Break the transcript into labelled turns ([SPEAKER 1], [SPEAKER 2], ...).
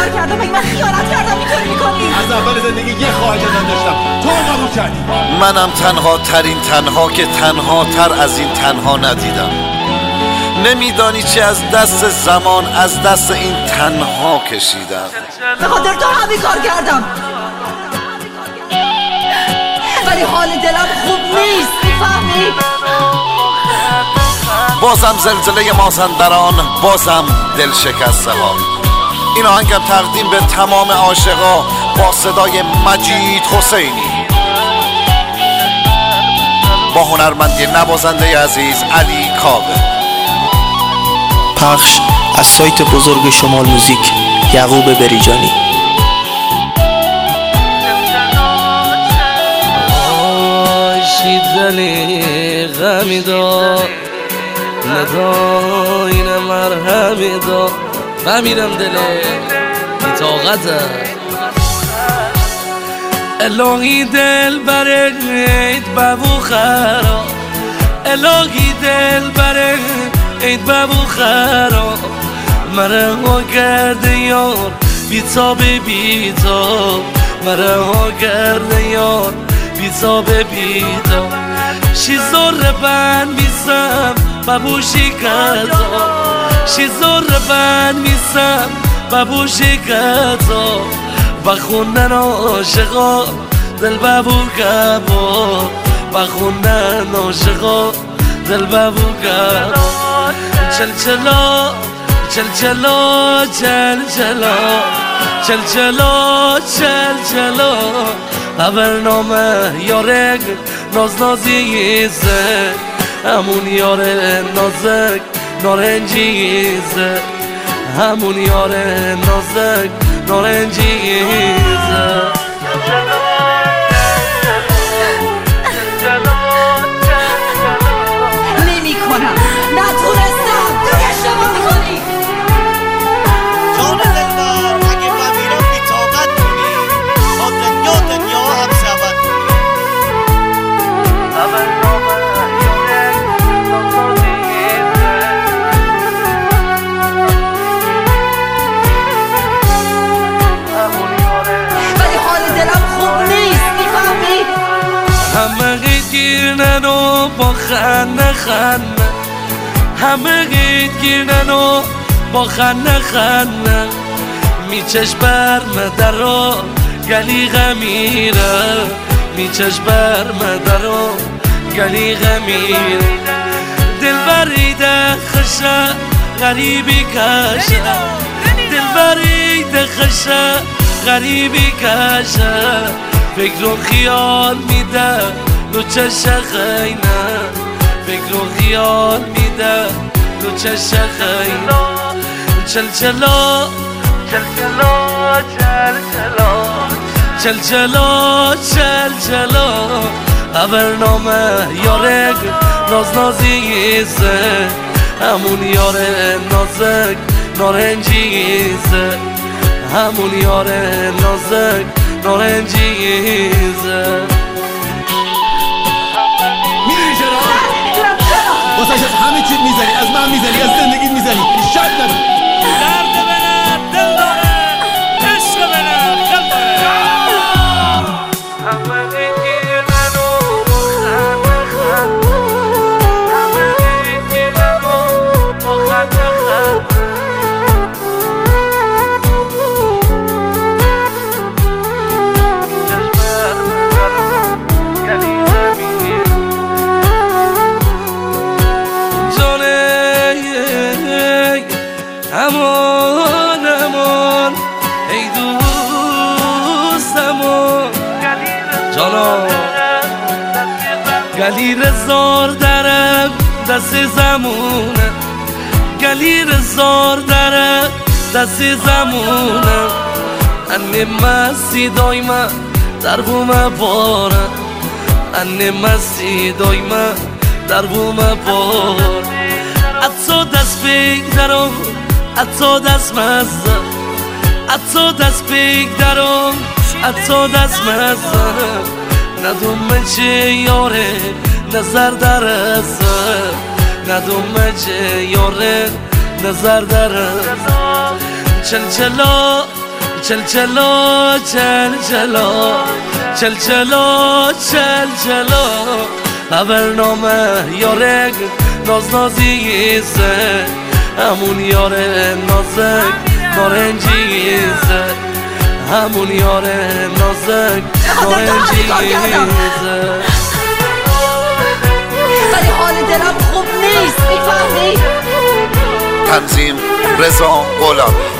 [SPEAKER 1] کار کردم؟ مگه من خیانت کردم؟ اینطوری میکنی؟
[SPEAKER 2] از اول زندگی یه خواهر جدن داشتم، تو قبول کردی.
[SPEAKER 3] منم تنها ترین تنها که تنها تر از این تنها ندیدم. نمیدانی چه از دست زمان، از دست این تنها کشیدم.
[SPEAKER 1] به خاطر تو همین کار کردم، ولی حال دلم خوب نیست، میفهمی؟
[SPEAKER 3] بازم زلزله مازندران، بازم دل شکسته ها. این آهنگم تقدیم به تمام عاشقا با صدای مجید حسینی، با هنرمندی نوازنده عزیز علی کاوه.
[SPEAKER 4] پخش از سایت بزرگ شمال موزیک، یعقوب بریجانی.
[SPEAKER 5] شیدنی غمی دار ندا این مرهمی دار بمیرم دله بیتاقته الهی دل برید بابو خرا، الهی دل برید بابو خرا، مرا ها کرده یار بیتاب بیتاب، مرا ها کرده یار بیتاب بیتاب. شیزور بند میسم بابوشی کتا، شیزور بند میسم بابوشی کتا، بخوندن عاشقا دل بابو کبا، بخوندن عاشقا دل بابو کبا. چلچلا چلچلا چلچلا چلچلا چلچلا، خبرنامه یارک ناز نازیزه، همون یار نازک نارنجیزه، همون یار نازک نارنجیزه.
[SPEAKER 1] نمی کنم، نتونستم. تو اشتباه میکنی.
[SPEAKER 6] جان دلبر اگه بمیرم بی‌طاقت کنی، تا دنیا هم سبت کنی.
[SPEAKER 1] ولی حال دلم خوب نیست، میفهمی؟
[SPEAKER 5] همه گیرنن و با خنده خنده، همه گیرنن و با خنده خنده، میچش بر مدرا گلی غمیره، میچش بر مدرا گلی غمیره. دل بریده خشه غریبی کشه، دل بریده خشه غریبی کشه، فکر و خیال میده دو چش خینه، فکر و خیال میده دو چش خینه. چلچلا چلچلا چلچلا چلچلا چلچلا، خبرنامه یارک ناز نازیزه، همون یار نازک نارنجیزه، همون یار نازک نارنجیزه.
[SPEAKER 2] میدونی چرا؟ واسه از همه چیز میزنی، از من میزنی، از زندگی میزنی، شک نداری.
[SPEAKER 5] درد بله دل داره، عشق بله خل داره. همه گیرن و خنده خنده، همه گیرن و خنده خنده. امان امان ای دوستمون جانا، گلی رزار درم دست زمونه، گلی رزار درم دست زمونه. انه مستی دایما در بوم باره، انه مستی دایما در بوم باره. اتو دست بگذارم، اتو دست مزه، اتو دست بگذارم، اتو دست مزه. ندوم چه یاره نظر درسه، ندوم چه یاره نظر درسه. چلچلا
[SPEAKER 7] چل چلا چل چلا چل چلا چل چلا برنامه یارک ناز نازیزه همون یار نازک نارنجیزه همون یار نازک نارنجیزه
[SPEAKER 1] ولی حال دلم خوب نیست میفهمی؟
[SPEAKER 3] تنظیم رضا غلام.